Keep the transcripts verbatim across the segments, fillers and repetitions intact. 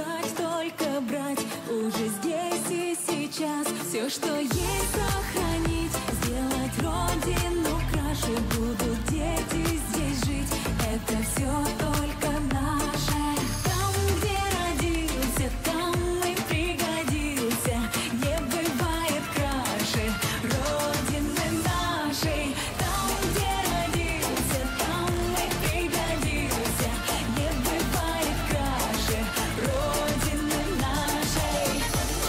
брать, только брать. Уже здесь и сейчас все, что есть, сохранить. Сделать родину краше, будут дети здесь жить. Это все только наше. Там, где родился, там и пригодился. Не бывает краше родины нашей. Там, где родился, там и пригодился. Не бывает краше родины нашей.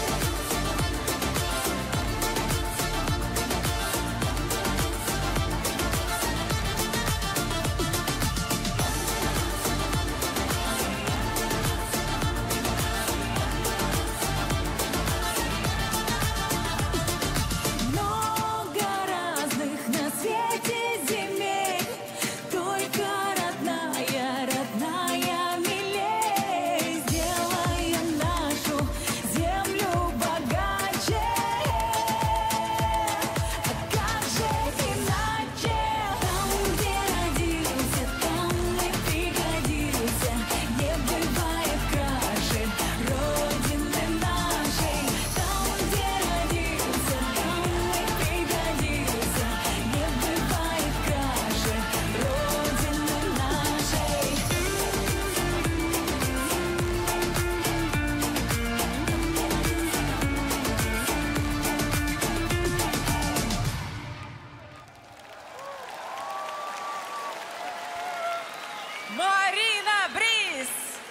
Много разных на свете земель, только родная, родная милей. Сделаем нашу землю богаче. А как же иначе? Там, где родился, там и пригодился. Не бывает краше родины нашей. Там, где родился, там и пригодился. Не бывает краше родины нашей. Марина Бриз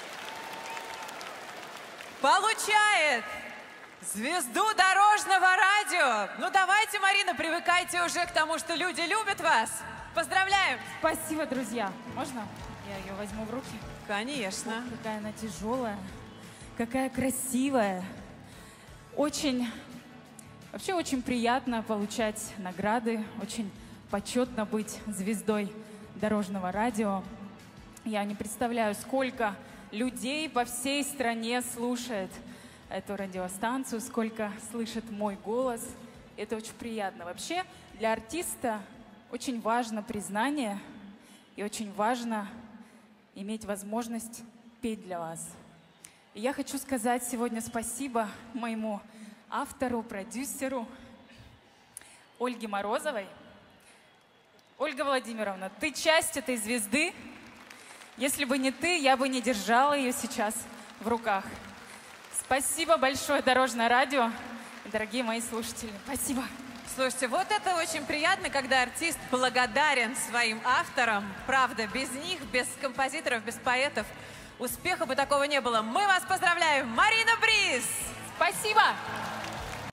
получает звезду дорожного радио. Ну давайте, Марина, привыкайте уже к тому, что люди любят вас. Поздравляем! Спасибо, друзья. Можно я ее возьму в руки? Конечно. Какая она тяжелая, какая красивая. Очень, вообще очень приятно получать награды, очень почетно быть звездой дорожного радио. Я не представляю, сколько людей по всей стране слушает эту радиостанцию, сколько слышит мой голос. Это очень приятно. Вообще для артиста очень важно признание и очень важно иметь возможность петь для вас. И я хочу сказать сегодня спасибо моему автору, продюсеру Ольге Морозовой. Ольга Владимировна, ты часть этой звезды. Если бы не ты, я бы не держала ее сейчас в руках. Спасибо большое, Дорожное радио. Дорогие мои слушатели, спасибо. Слушайте, вот это очень приятно, когда артист благодарен своим авторам. Правда, без них, без композиторов, без поэтов успеха бы такого не было. Мы вас поздравляем, Марина Бриз! Спасибо!